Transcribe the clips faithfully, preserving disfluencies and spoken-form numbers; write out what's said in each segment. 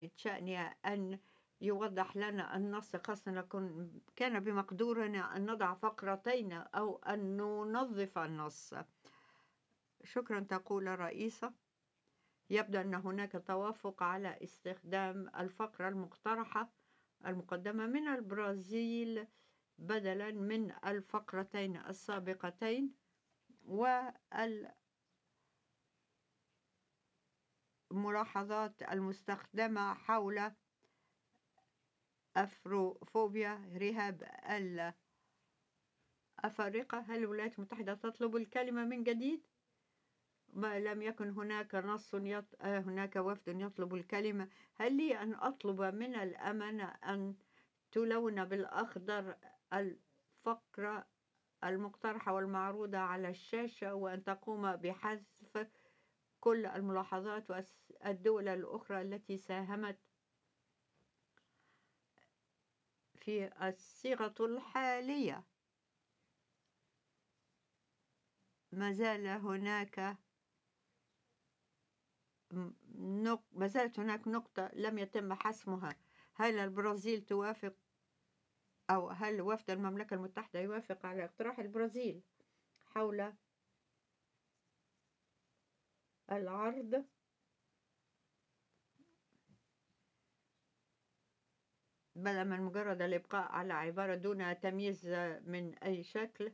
شأنه أن يوضح لنا النص، خاصة نكون كان بمقدورنا أن نضع فقرتين أو أن ننظف النص. شكرا. تقول الرئيسة: يبدو أن هناك توافق على استخدام الفقرة المقترحة المقدمة من البرازيل بدلا من الفقرتين السابقتين، والملاحظات المستخدمة حول أفروفوبيا رهاب الأفارقة. هل الولايات المتحدة تطلب الكلمة من جديد؟ ما لم يكن هناك نص يط... هناك وفد يطلب الكلمة. هل لي أن أطلب من الأمانة أن تلون بالأخضر الفقرة المقترحة والمعروضة على الشاشة، وأن تقوم بحذف كل الملاحظات والدول الأخرى التي ساهمت في الصيغة الحالية؟ ما زال هناك ما زالت هناك نقطة لم يتم حسمها. هل البرازيل توافق، أو هل وفد المملكة المتحدة يوافق على اقتراح البرازيل حول العرض بدلا من مجرد الإبقاء على عبارة دون تمييز من أي شكل؟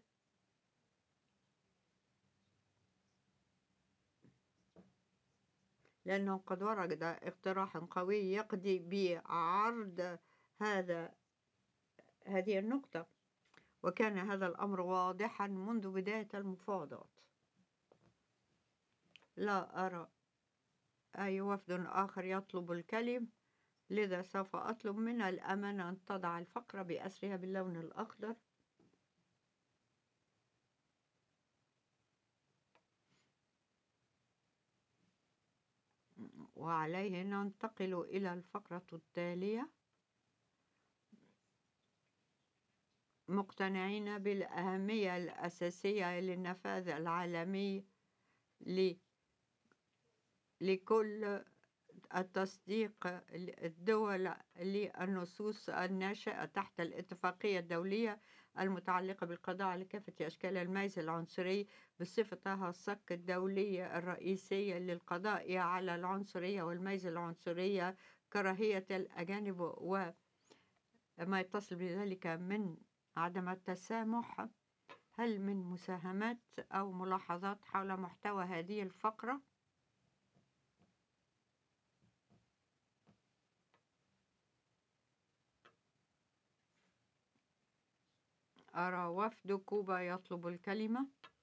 لأنه قد ورد اقتراح قوي يقضي بعرض هذا هذه النقطة، وكان هذا الأمر واضحا منذ بداية المفاوضات. لا أرى أي وفد آخر يطلب الكلمة، لذا سوف أطلب من الأمانة أن تضع الفقرة بأسرها باللون الأخضر. وعليه ننتقل إلى الفقرة التالية: مقتنعين بالأهمية الأساسية للنفاذ العالمي لكل التصديق الدول للنصوص الناشئة تحت الاتفاقية الدولية المتعلقة بالقضاء على كافة أشكال الميز العنصري بصفتها الصك الدولي الرئيسي للقضاء على العنصرية والميز العنصرية، كراهية الأجانب وما يتصل بذلك من عدم التسامح. هل من مساهمات أو ملاحظات حول محتوى هذه الفقرة؟ أرى وفد كوبا يطلب الكلمة.